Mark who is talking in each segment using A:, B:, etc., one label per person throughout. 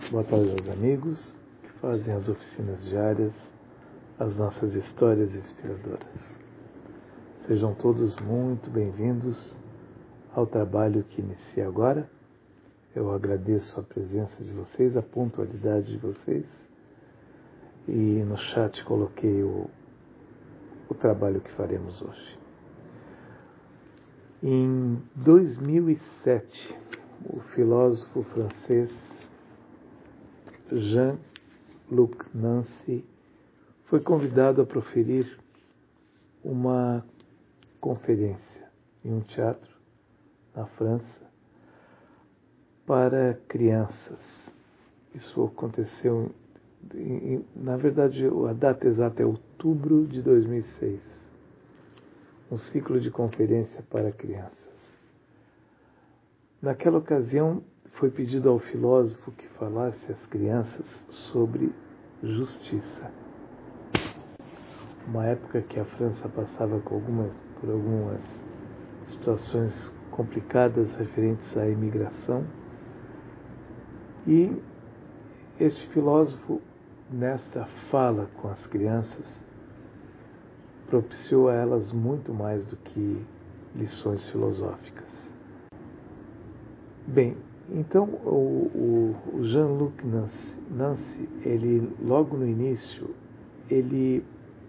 A: Boa tarde aos amigos que fazem as oficinas diárias, as nossas histórias inspiradoras. Sejam todos muito bem-vindos ao trabalho que inicia agora. Eu agradeço a presença de vocês, a pontualidade de vocês. E no chat coloquei o trabalho que faremos hoje. Em 2007, o filósofo francês Jean-Luc Nancy foi convidado a proferir uma conferência em um teatro na França para crianças. Isso aconteceu, na verdade, a data exata é outubro de 2006. Um ciclo de conferência para crianças. Naquela ocasião, foi pedido ao filósofo que falasse às crianças sobre justiça. Uma época que a França passava por algumas situações complicadas referentes à imigração. E este filósofo, nesta fala com as crianças, propiciou a elas muito mais do que lições filosóficas. Bem, então o Jean-Luc Nancy, ele logo no início, ele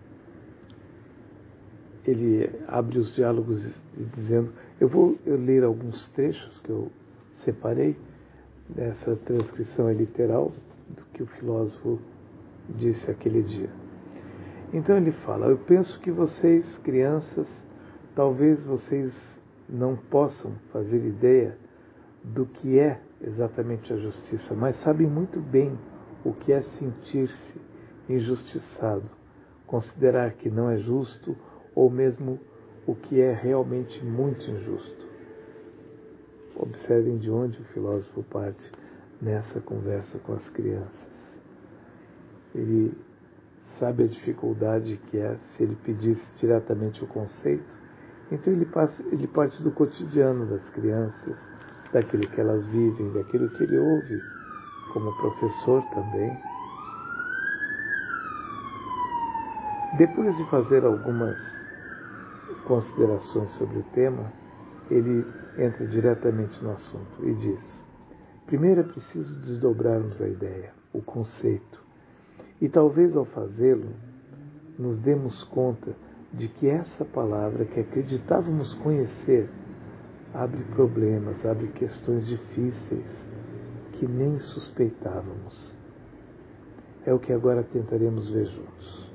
A: abre os diálogos dizendo, eu vou ler alguns trechos que eu separei dessa transcrição é literal do que o filósofo disse aquele dia. Então ele fala, eu penso que vocês, crianças, talvez vocês não possam fazer ideia do que é exatamente a justiça, mas sabem muito bem o que é sentir-se injustiçado, considerar que não é justo ou mesmo o que é realmente muito injusto. Observem de onde o filósofo parte nessa conversa com as crianças. Ele sabe a dificuldade que é se ele pedisse diretamente o conceito, então ele parte do cotidiano das crianças, daquilo que elas vivem, daquilo que ele ouve como professor também. Depois de fazer algumas considerações sobre o tema, ele entra diretamente no assunto e diz: primeiro é preciso desdobrarmos a ideia, o conceito, e talvez ao fazê-lo nos demos conta de que essa palavra que acreditávamos conhecer abre problemas, abre questões difíceis que nem suspeitávamos. É o que agora tentaremos ver juntos.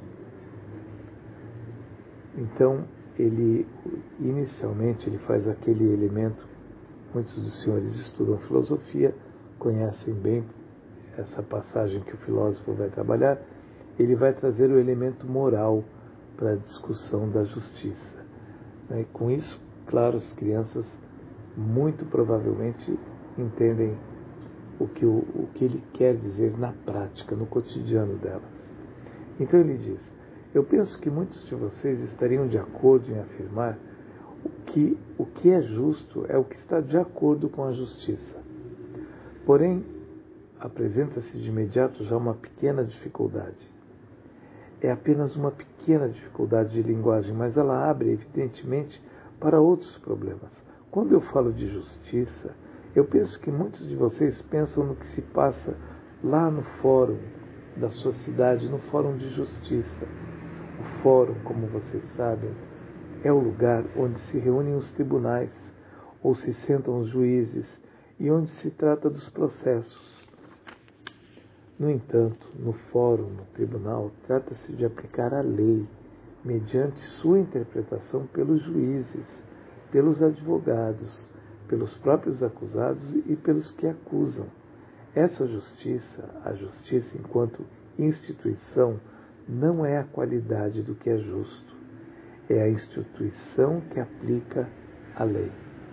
A: Então, inicialmente, ele faz aquele elemento, muitos dos senhores estudam filosofia, conhecem bem essa passagem que o filósofo vai trabalhar, ele vai trazer o elemento moral para a discussão da justiça. E com isso, claro, as crianças muito provavelmente entendem o que ele quer dizer na prática, no cotidiano delas. Então ele diz, eu penso que muitos de vocês estariam de acordo em afirmar que o que é justo é o que está de acordo com a justiça. Porém, apresenta-se de imediato já uma pequena dificuldade. É apenas uma pequena dificuldade de linguagem, mas ela abre, evidentemente, para outros problemas. Quando eu falo de justiça, eu penso que muitos de vocês pensam no que se passa lá no fórum da sua cidade, no fórum de justiça. O fórum, como vocês sabem, é o lugar onde se reúnem os tribunais, ou se sentam os juízes, e onde se trata dos processos. No entanto, no fórum, no tribunal, trata-se de aplicar a lei, mediante sua interpretação pelos juízes, pelos advogados, pelos próprios acusados e pelos que acusam. Essa justiça, a justiça enquanto instituição, não é a qualidade do que é justo, é a instituição que aplica a lei.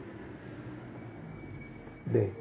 A: Bem,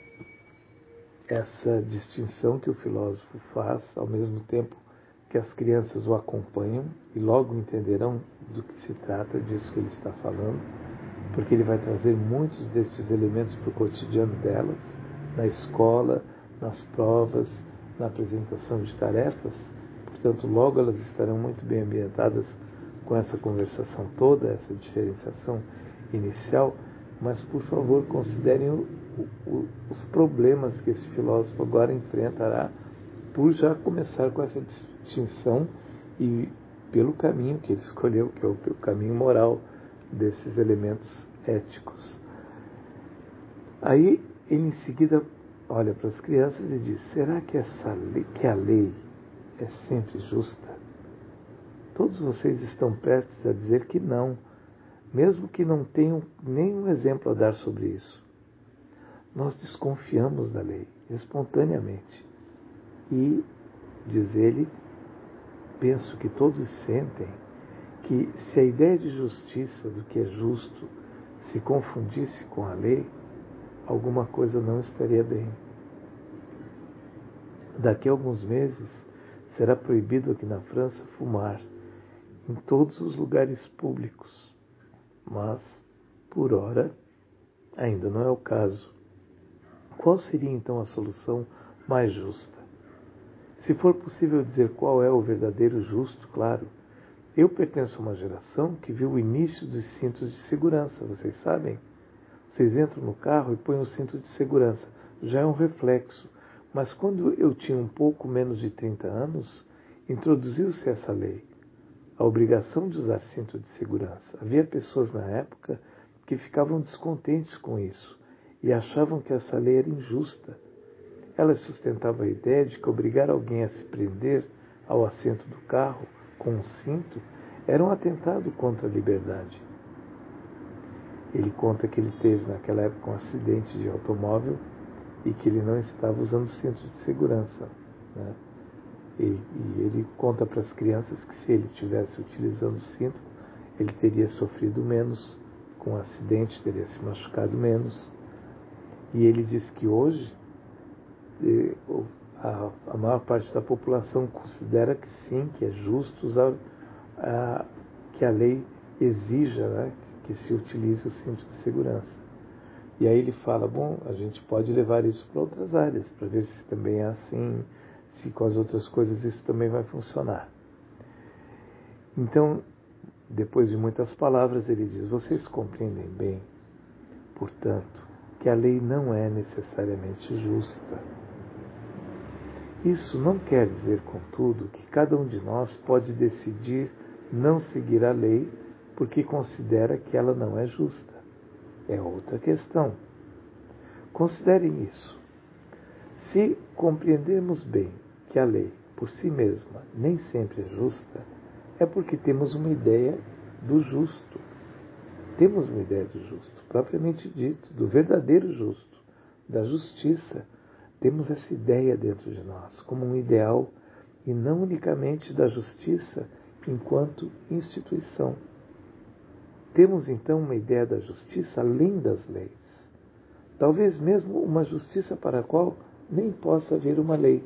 A: essa distinção que o filósofo faz, ao mesmo tempo que as crianças o acompanham e logo entenderão do que se trata, disso que ele está falando, porque ele vai trazer muitos destes elementos para o cotidiano delas, na escola, nas provas, na apresentação de tarefas. Portanto, logo elas estarão muito bem ambientadas com essa conversação toda, essa diferenciação inicial, mas, por favor, considerem os problemas que esse filósofo agora enfrentará por já começar com essa distinção e pelo caminho que ele escolheu, que é o caminho moral desses elementos éticos. Aí, ele em seguida olha para as crianças e diz: será que a lei é sempre justa? Todos vocês estão prestes a dizer que não, mesmo que não tenham nenhum exemplo a dar sobre isso. Nós desconfiamos da lei, espontaneamente. E, diz ele, penso que todos sentem que se a ideia de justiça, do que é justo, se confundisse com a lei, alguma coisa não estaria bem. Daqui a alguns meses, será proibido aqui na França fumar em todos os lugares públicos. Mas, por ora, ainda não é o caso. Qual seria então a solução mais justa? Se for possível dizer qual é o verdadeiro justo, claro. Eu pertenço a uma geração que viu o início dos cintos de segurança, vocês sabem? Vocês entram no carro e põem o cinto de segurança. Já é um reflexo. Mas quando eu tinha um pouco menos de 30 anos, introduziu-se essa lei. A obrigação de usar cinto de segurança. Havia pessoas na época que ficavam descontentes com isso e achavam que essa lei era injusta. Elas sustentavam a ideia de que obrigar alguém a se prender ao assento do carro com um cinto era um atentado contra a liberdade. Ele conta que ele teve naquela época um acidente de automóvel e que ele não estava usando cinto de segurança, né? E ele conta para as crianças que se ele estivesse utilizando o cinto, ele teria sofrido menos com o acidente, teria se machucado menos. E ele diz que hoje a maior parte da população considera que sim, que é justo usar, que a lei exija, né, que se utilize o cinto de segurança. E aí ele fala, bom, a gente pode levar isso para outras áreas, para ver se também é assim, se com as outras coisas isso também vai funcionar. Então, depois de muitas palavras, ele diz, vocês compreendem bem, portanto, que a lei não é necessariamente justa. Isso não quer dizer, contudo, que cada um de nós pode decidir não seguir a lei porque considera que ela não é justa. É outra questão. Considerem isso. Se compreendermos bem que a lei, por si mesma, nem sempre é justa, é porque temos uma ideia do justo. Temos uma ideia do justo, propriamente dito, do verdadeiro justo, da justiça. Temos essa ideia dentro de nós, como um ideal, e não unicamente da justiça enquanto instituição. Temos então uma ideia da justiça além das leis. Talvez mesmo uma justiça para a qual nem possa haver uma lei.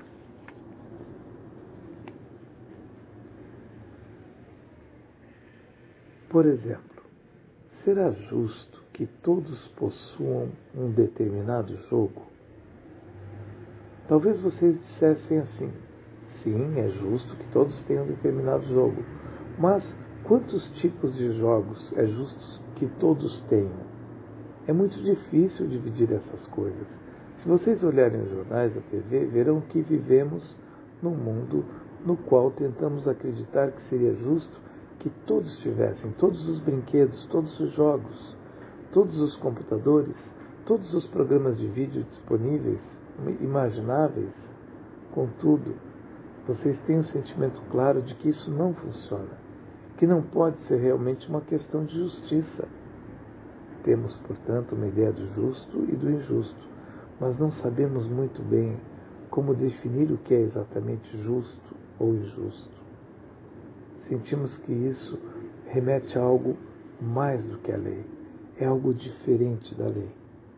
A: Por exemplo, será justo que todos possuam um determinado jogo? Talvez vocês dissessem assim, sim, é justo que todos tenham um determinado jogo, mas quantos tipos de jogos é justo que todos tenham? É muito difícil dividir essas coisas. Se vocês olharem os jornais, a TV, verão que vivemos num mundo no qual tentamos acreditar que seria justo que todos tivessem todos os brinquedos, todos os jogos, todos os computadores, todos os programas de vídeo disponíveis, imagináveis. Contudo, vocês têm um sentimento claro de que isso não funciona, que não pode ser realmente uma questão de justiça. Temos, portanto, uma ideia do justo e do injusto, mas não sabemos muito bem como definir o que é exatamente justo ou injusto. Sentimos que isso remete a algo mais do que a lei, é algo diferente da lei.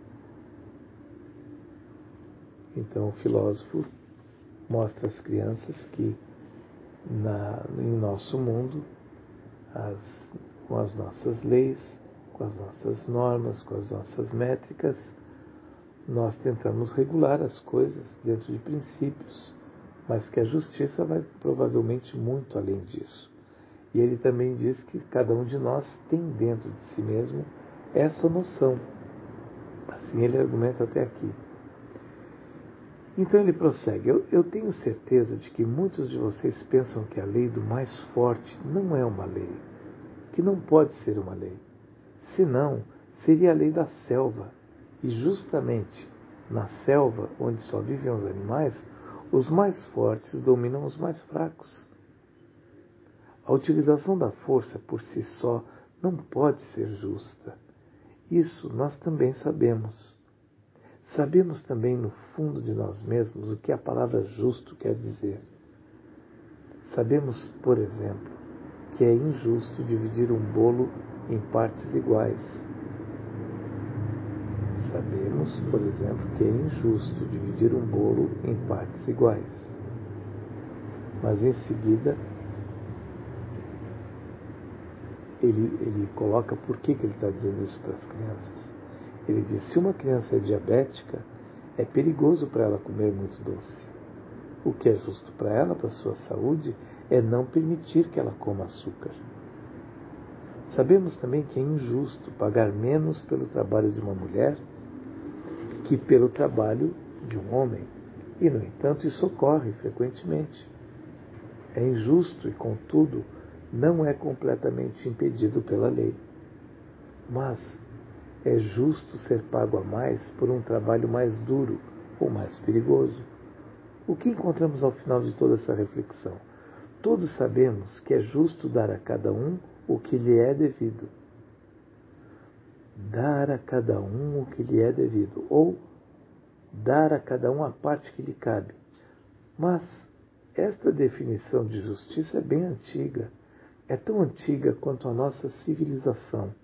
A: Então o filósofo mostra às crianças que em nosso mundo, com as nossas leis, com as nossas normas, com as nossas métricas, nós tentamos regular as coisas dentro de princípios, mas que a justiça vai provavelmente muito além disso. E ele também diz que cada um de nós tem dentro de si mesmo essa noção. Assim ele argumenta até aqui. Então ele prossegue: eu tenho certeza de que muitos de vocês pensam que a lei do mais forte não é uma lei, que não pode ser uma lei. Senão, seria a lei da selva. E justamente na selva, onde só vivem os animais, os mais fortes dominam os mais fracos. A utilização da força por si só não pode ser justa. Isso nós também sabemos. Sabemos também no fundo de nós mesmos o que a palavra justo quer dizer. Sabemos, por exemplo, que é injusto dividir um bolo em partes iguais. Sabemos, por exemplo, que é injusto dividir um bolo em partes iguais. Mas em seguida, ele coloca por que ele está dizendo isso para as crianças. Ele diz: se uma criança é diabética, é perigoso para ela comer muito doce. O que é justo para ela, para a sua saúde, é não permitir que ela coma açúcar. Sabemos também que é injusto pagar menos pelo trabalho de uma mulher que pelo trabalho de um homem. E, no entanto, isso ocorre frequentemente. É injusto e, contudo, não é completamente impedido pela lei. Mas é justo ser pago a mais por um trabalho mais duro ou mais perigoso. O que encontramos ao final de toda essa reflexão? Todos sabemos que é justo dar a cada um o que lhe é devido. Dar a cada um o que lhe é devido, ou dar a cada um a parte que lhe cabe. Mas esta definição de justiça é bem antiga. É tão antiga quanto a nossa civilização.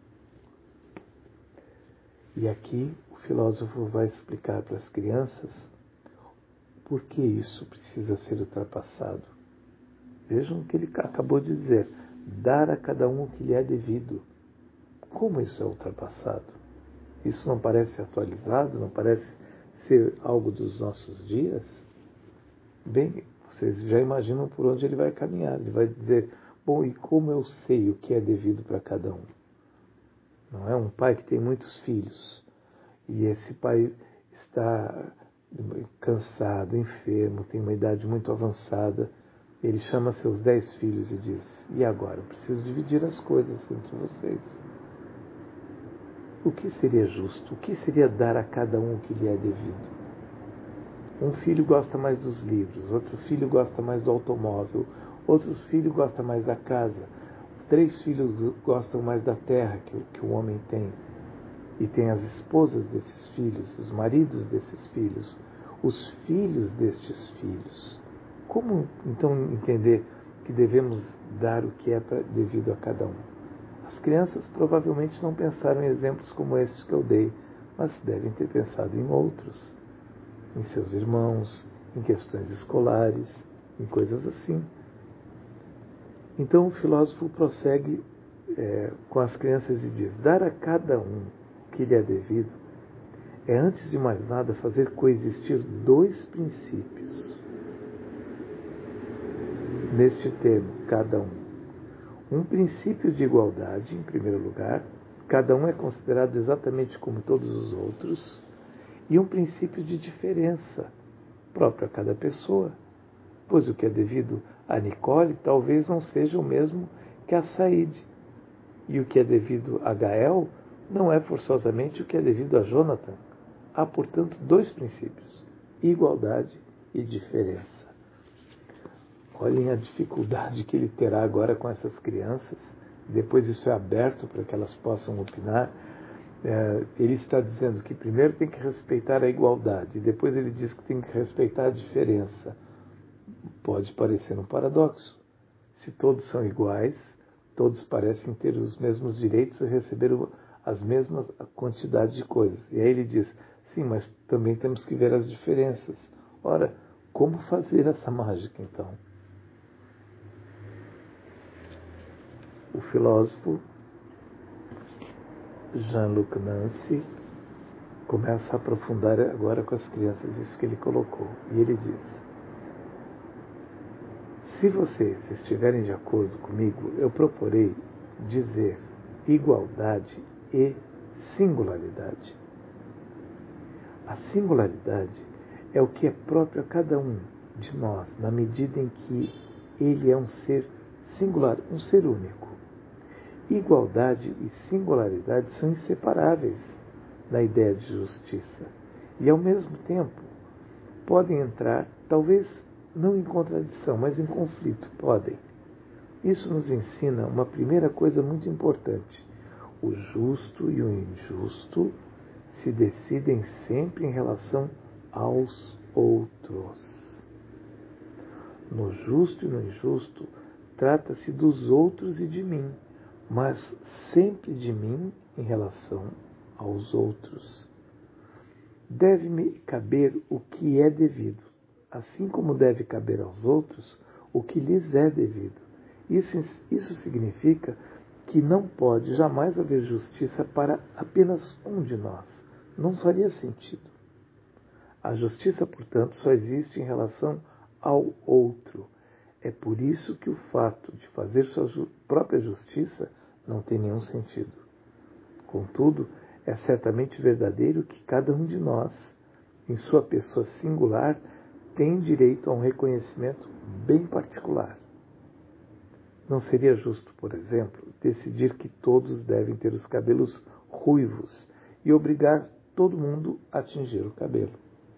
A: E aqui o filósofo vai explicar para as crianças por que isso precisa ser ultrapassado. Vejam o que ele acabou de dizer: dar a cada um o que lhe é devido. Como isso é ultrapassado? Isso não parece atualizado? Não parece ser algo dos nossos dias? Bem, vocês já imaginam por onde ele vai caminhar. Ele vai dizer: bom, e como eu sei o que é devido para cada um? Não é um pai que tem muitos filhos e esse pai está cansado, enfermo, tem uma idade muito avançada. Ele chama seus 10 filhos e diz: e agora? Eu preciso dividir as coisas entre vocês. O que seria justo? O que seria dar a cada um o que lhe é devido? Um filho gosta mais dos livros, outro filho gosta mais do automóvel, outro filho gosta mais da casa, 3 filhos gostam mais da terra que o homem tem. E tem as esposas desses filhos, os maridos desses filhos, os filhos destes filhos. Como então entender que devemos dar o que é devido a cada um? As crianças provavelmente não pensaram em exemplos como estes que eu dei, mas devem ter pensado em outros, em seus irmãos, em questões escolares, em coisas assim. Então o filósofo prossegue com as crianças e diz: dar a cada um o que lhe é devido é, antes de mais nada, fazer coexistir 2 princípios. Neste termo, cada um. Um princípio de igualdade, em primeiro lugar, cada um é considerado exatamente como todos os outros, e um princípio de diferença, próprio a cada pessoa, pois o que é devido a Nicole talvez não seja o mesmo que a Said, e o que é devido a Gael não é forçosamente o que é devido a Jonathan. Há, portanto, 2 princípios: igualdade e diferença. Olhem a dificuldade que ele terá agora com essas crianças. Depois isso é aberto para que elas possam opinar. Ele está dizendo que primeiro tem que respeitar a igualdade, e depois ele diz que tem que respeitar a diferença. Pode parecer um paradoxo. Se todos são iguais, todos parecem ter os mesmos direitos e receber as mesmas quantidades de coisas. E aí ele diz: sim, mas também temos que ver as diferenças. Ora, como fazer essa mágica então? O filósofo Jean-Luc Nancy começa a aprofundar agora com as crianças isso que ele colocou. E ele diz: se vocês estiverem de acordo comigo, eu proporei dizer igualdade e singularidade. A singularidade é o que é próprio a cada um de nós, na medida em que ele é um ser singular, um ser único. Igualdade e singularidade são inseparáveis na ideia de justiça e, ao mesmo tempo, podem entrar, talvez não em contradição, mas em conflito, podem. Isso nos ensina uma primeira coisa muito importante: o justo e o injusto se decidem sempre em relação aos outros. No justo e no injusto, trata-se dos outros e de mim, mas sempre de mim em relação aos outros. Deve-me caber o que é devido, assim como deve caber aos outros o que lhes é devido. Isso significa que não pode jamais haver justiça para apenas um de nós. Não faria sentido. A justiça, portanto, só existe em relação ao outro. É por isso que o fato de fazer sua própria justiça não tem nenhum sentido. Contudo, é certamente verdadeiro que cada um de nós, em sua pessoa singular, tem direito a um reconhecimento bem particular. Não seria justo, por exemplo, decidir que todos devem ter os cabelos ruivos e obrigar todo mundo a tingir o cabelo.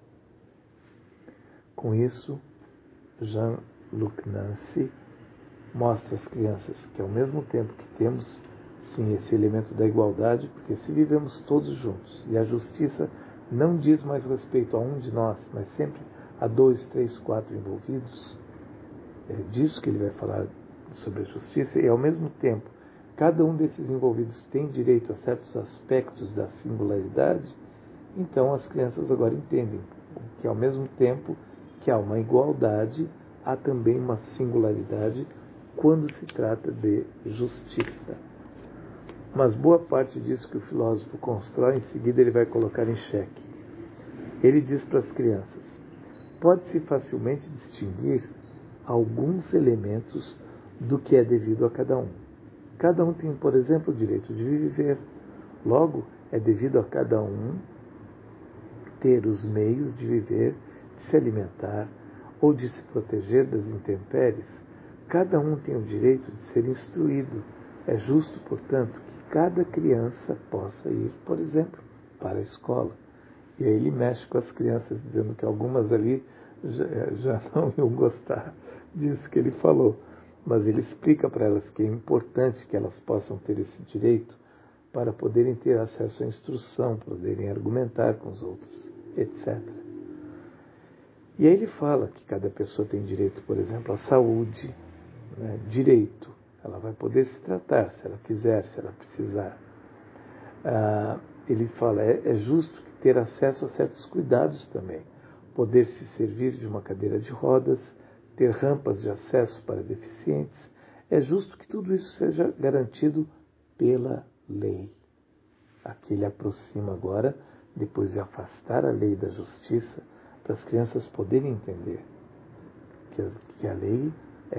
A: Com isso, Jean-Luc Nancy mostra às crianças que, ao mesmo tempo que temos, sim, esse elemento da igualdade, porque se vivemos todos juntos e a justiça não diz mais respeito a um de nós, mas sempre a 2, 3, 4 envolvidos, é disso que ele vai falar sobre a justiça, e ao mesmo tempo cada um desses envolvidos tem direito a certos aspectos da singularidade. Então as crianças agora entendem que, ao mesmo tempo que há uma igualdade, há também uma singularidade quando se trata de justiça. Mas boa parte disso que o filósofo constrói, em seguida ele vai colocar em xeque. Ele diz para as crianças: pode-se facilmente distinguir alguns elementos do que é devido a cada um. Cada um tem, por exemplo, o direito de viver. Logo, é devido a cada um ter os meios de viver, de se alimentar ou de se proteger das intempéries. Cada um tem o direito de ser instruído. É justo, portanto, que cada criança possa ir, por exemplo, para a escola. E aí ele mexe com as crianças, dizendo que algumas ali já não iam gostar disso que ele falou. Mas ele explica para elas que é importante que elas possam ter esse direito para poderem ter acesso à instrução, poderem argumentar com os outros, etc. E aí ele fala que cada pessoa tem direito, por exemplo, à saúde, né? Direito. Ela vai poder se tratar, se ela quiser, se ela precisar. Ele fala, é justo ter acesso a certos cuidados também. Poder se servir de uma cadeira de rodas, ter rampas de acesso para deficientes. É justo que tudo isso seja garantido pela lei. Aqui ele aproxima agora, depois de afastar a lei da justiça, para as crianças poderem entender que a lei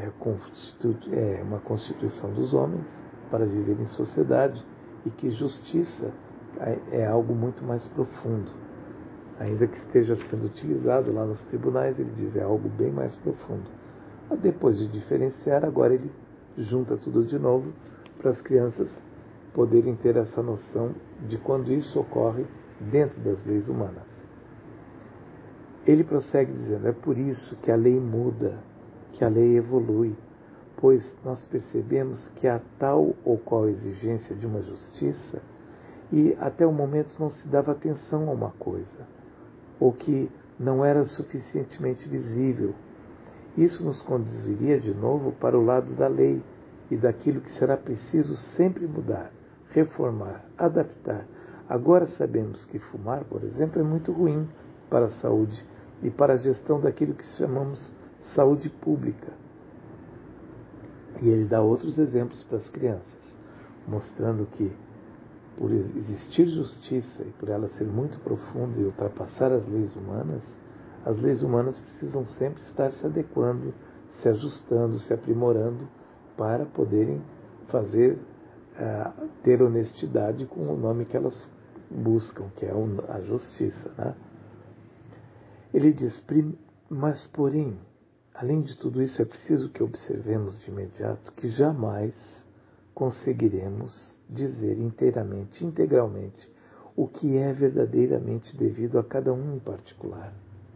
A: é uma constituição dos homens para viver em sociedade e que justiça é algo muito mais profundo. Ainda que esteja sendo utilizado lá nos tribunais, ele diz, é algo bem mais profundo. Depois de diferenciar, agora ele junta tudo de novo para as crianças poderem ter essa noção de quando isso ocorre dentro das leis humanas. Ele prossegue dizendo, é por isso que a lei muda, que a lei evolui, pois nós percebemos que há tal ou qual exigência de uma justiça e até o momento não se dava atenção a uma coisa, ou que não era suficientemente visível. Isso nos conduziria de novo para o lado da lei e daquilo que será preciso sempre mudar, reformar, adaptar. Agora sabemos que fumar, por exemplo, é muito ruim para a saúde e para a gestão daquilo que chamamos saúde pública. E ele dá outros exemplos para as crianças, mostrando que por existir justiça e por ela ser muito profunda e ultrapassar as leis humanas precisam sempre estar se adequando, se ajustando, se aprimorando para poderem fazer, ter honestidade com o nome que elas buscam, que é a justiça, né? Ele diz, mas porém, além de tudo isso, é preciso que observemos de imediato que jamais conseguiremos dizer inteiramente, integralmente, o que é verdadeiramente devido a cada um em particular.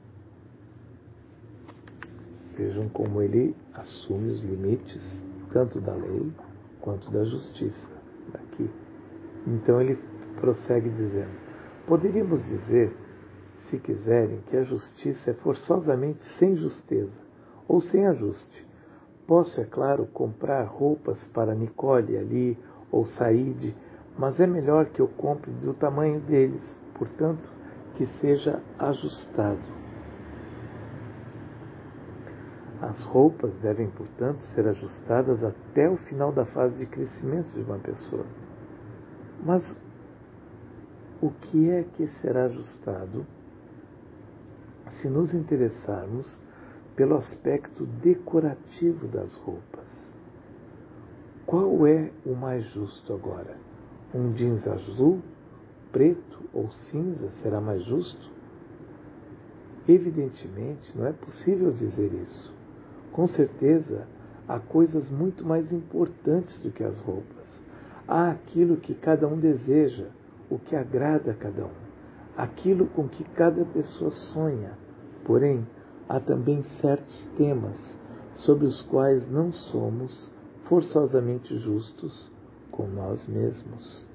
A: Vejam como ele assume os limites, tanto da lei quanto da justiça. Aqui. Então ele prossegue dizendo, poderíamos dizer, se quiserem, que a justiça é forçosamente sem justeza, ou sem ajuste. Posso, é claro, comprar roupas para Nicole ali, ou Saíde, mas é melhor que eu compre do tamanho deles, portanto, que seja ajustado. As roupas devem, portanto, ser ajustadas até o final da fase de crescimento de uma pessoa. Mas o que é que será ajustado se nos interessarmos pelo aspecto decorativo das roupas? Qual é o mais justo agora? Um jeans azul, preto ou cinza será mais justo? Evidentemente, não é possível dizer isso. Com certeza, há coisas muito mais importantes do que as roupas. Há aquilo que cada um deseja, o que agrada a cada um, aquilo com que cada pessoa sonha. Porém, há também certos temas sobre os quais não somos forçosamente justos com nós mesmos.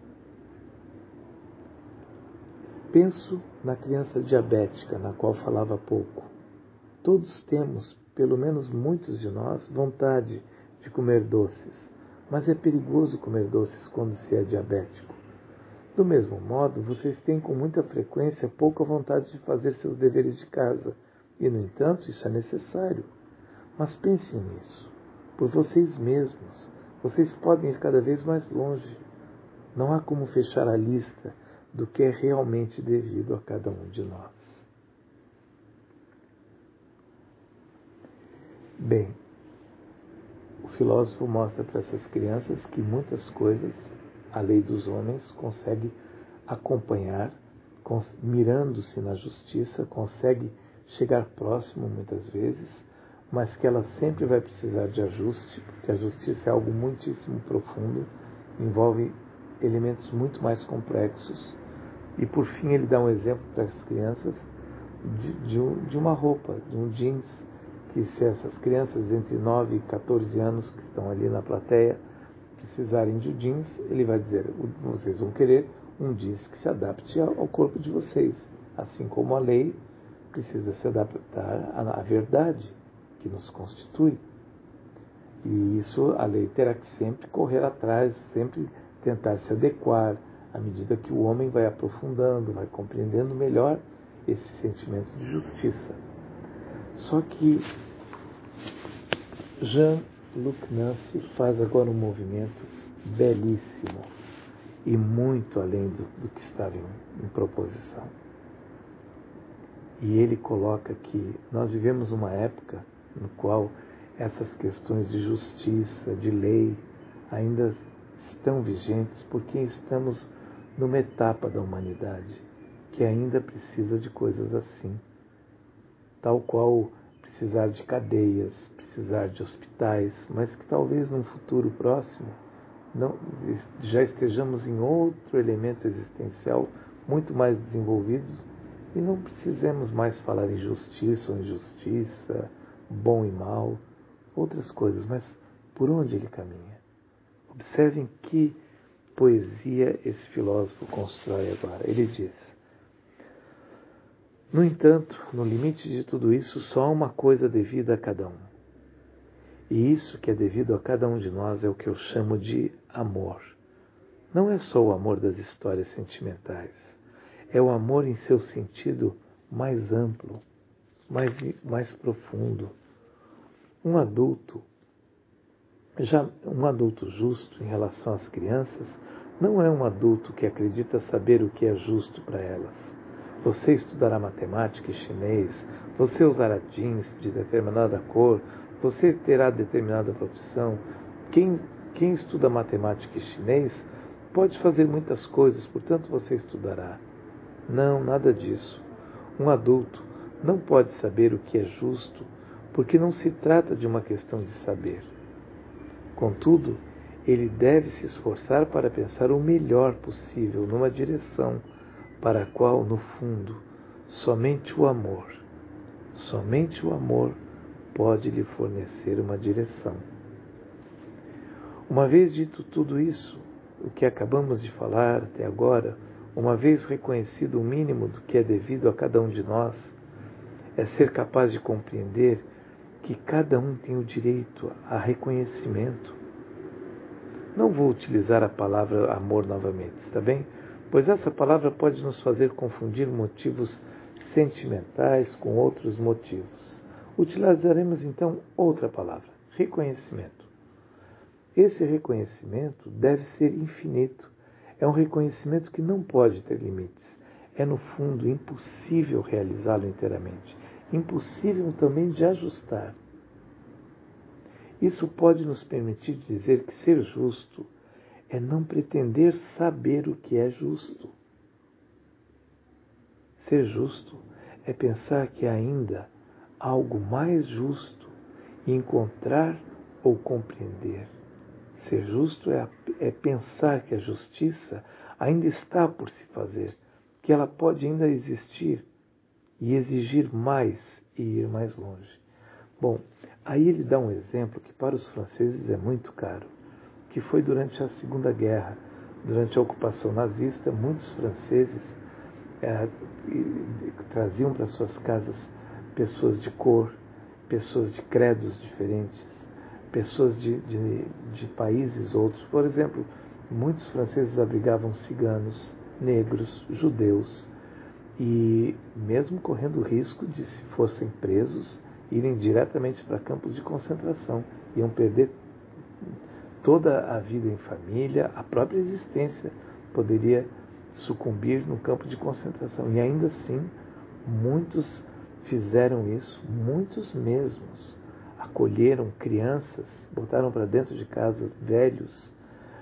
A: Penso na criança diabética, na qual falava há pouco. Todos temos, pelo menos muitos de nós, vontade de comer doces, mas é perigoso comer doces quando se é diabético. Do mesmo modo, vocês têm com muita frequência pouca vontade de fazer seus deveres de casa, e, no entanto, isso é necessário. Mas pensem nisso, por vocês mesmos. Vocês podem ir cada vez mais longe. Não há como fechar a lista do que é realmente devido a cada um de nós. Bem, o filósofo mostra para essas crianças que muitas coisas a lei dos homens consegue acompanhar, mirando-se na justiça, consegue chegar próximo muitas vezes, mas que ela sempre vai precisar de ajuste, porque a justiça é algo muitíssimo profundo, envolve elementos muito mais complexos. E por fim ele dá um exemplo para as crianças de uma roupa, de um jeans, que se essas crianças entre 9 e 14 anos que estão ali na plateia precisarem de jeans, ele vai dizer, vocês vão querer um jeans que se adapte ao corpo de vocês, assim como a lei precisa se adaptar à verdade que nos constitui. E isso a lei terá que sempre correr atrás, sempre tentar se adequar à medida que o homem vai aprofundando, vai compreendendo melhor esse sentimento de justiça. Só que Jean-Luc Nancy faz agora um movimento belíssimo e muito além do que estava em proposição. E ele coloca que nós vivemos uma época no qual essas questões de justiça, de lei, ainda estão vigentes porque estamos numa etapa da humanidade que ainda precisa de coisas assim. Tal qual precisar de cadeias, precisar de hospitais, mas que talvez num futuro próximo já estejamos em outro elemento existencial muito mais desenvolvido e não precisemos mais falar em justiça ou injustiça, bom e mal, outras coisas, mas por onde ele caminha? Observem que poesia esse filósofo constrói agora. Ele diz: no entanto, no limite de tudo isso, só há uma coisa devida a cada um. E isso que é devido a cada um de nós é o que eu chamo de amor. Não é só o amor das histórias sentimentais. É o amor em seu sentido mais amplo, mais profundo. Um adulto justo em relação às crianças Não é um adulto que acredita saber o que é justo para elas. Você estudará matemática e chinês, você usará jeans de determinada cor, você terá determinada profissão. Quem estuda matemática e chinês pode fazer muitas coisas, portanto você estudará. Não, nada disso. Um adulto não pode saber o que é justo, porque não se trata de uma questão de saber. Contudo, ele deve se esforçar para pensar o melhor possível numa direção para a qual, no fundo, somente o amor pode lhe fornecer uma direção. Uma vez dito tudo isso, o que acabamos de falar até agora, uma vez reconhecido o mínimo do que é devido a cada um de nós, é ser capaz de compreender que cada um tem o direito a reconhecimento. Não vou utilizar a palavra amor novamente, está bem? Pois essa palavra pode nos fazer confundir motivos sentimentais com outros motivos. Utilizaremos então outra palavra, reconhecimento. Esse reconhecimento deve ser infinito. É um reconhecimento que não pode ter limites. É, no fundo, impossível realizá-lo inteiramente. Impossível também de ajustar. Isso pode nos permitir dizer que ser justo é não pretender saber o que é justo. Ser justo é pensar que há ainda algo mais justo e encontrar ou compreender. Ser justo é pensar que a justiça ainda está por se fazer, que ela pode ainda existir e exigir mais e ir mais longe. Bom, aí ele dá um exemplo que para os franceses é muito caro, que foi durante a Segunda Guerra, durante a ocupação nazista, muitos franceses traziam para suas casas pessoas de cor, pessoas de credos diferentes, pessoas de países outros. Por exemplo, muitos franceses abrigavam ciganos, negros, judeus, e mesmo correndo o risco de, se fossem presos, irem diretamente para campos de concentração. Iam perder toda a vida em família, a própria existência poderia sucumbir no campo de concentração. E ainda assim, muitos fizeram isso, muitos mesmos. Acolheram crianças, botaram para dentro de casa velhos,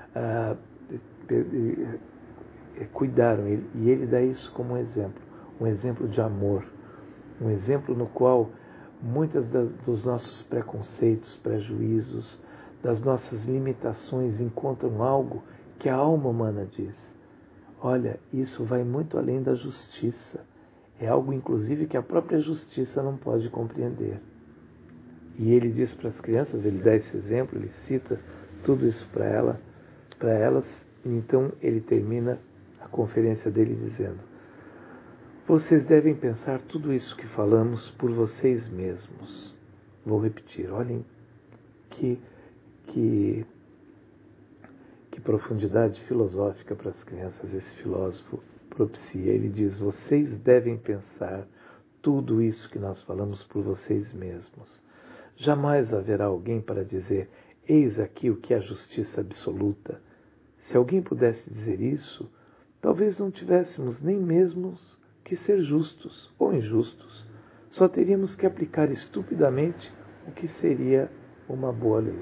A: cuidaram. E ele dá isso como um exemplo de amor, um exemplo no qual muitas dos nossos preconceitos, prejuízos, das nossas limitações encontram algo que a alma humana diz. Olha, isso vai muito além da justiça. É algo, inclusive, que a própria justiça não pode compreender. E ele diz para as crianças, ele dá esse exemplo, ele cita tudo isso para elas, e então ele termina a conferência dele dizendo: vocês devem pensar tudo isso que falamos por vocês mesmos. Vou repetir, olhem que profundidade filosófica para as crianças esse filósofo propicia. Ele diz: vocês devem pensar tudo isso que nós falamos por vocês mesmos. Jamais haverá alguém para dizer: eis aqui o que é a justiça absoluta. Se alguém pudesse dizer isso, talvez não tivéssemos nem mesmo que ser justos ou injustos. Só teríamos que aplicar estupidamente o que seria uma boa lei.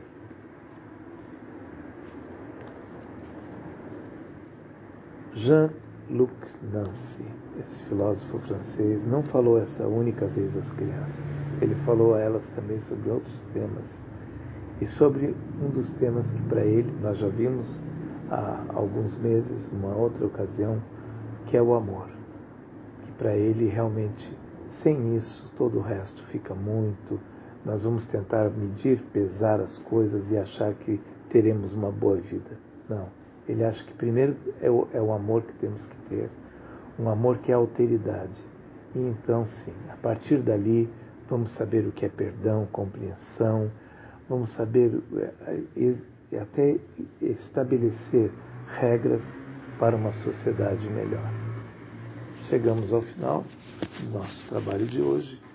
A: Jean-Luc Nancy, esse filósofo francês, não falou essa única vez às crianças. Ele falou a elas também sobre outros temas. E sobre um dos temas que para ele, nós já vimos há alguns meses, numa outra ocasião, que é o amor. Que para ele realmente, sem isso, todo o resto fica muito. Nós vamos tentar medir, pesar as coisas e achar que teremos uma boa vida. Não. Ele acha que primeiro é o amor que temos que ter, um amor que é alteridade. E então, sim, a partir dali, vamos saber o que é perdão, compreensão, vamos saber até estabelecer regras para uma sociedade melhor. Chegamos ao final do nosso trabalho de hoje.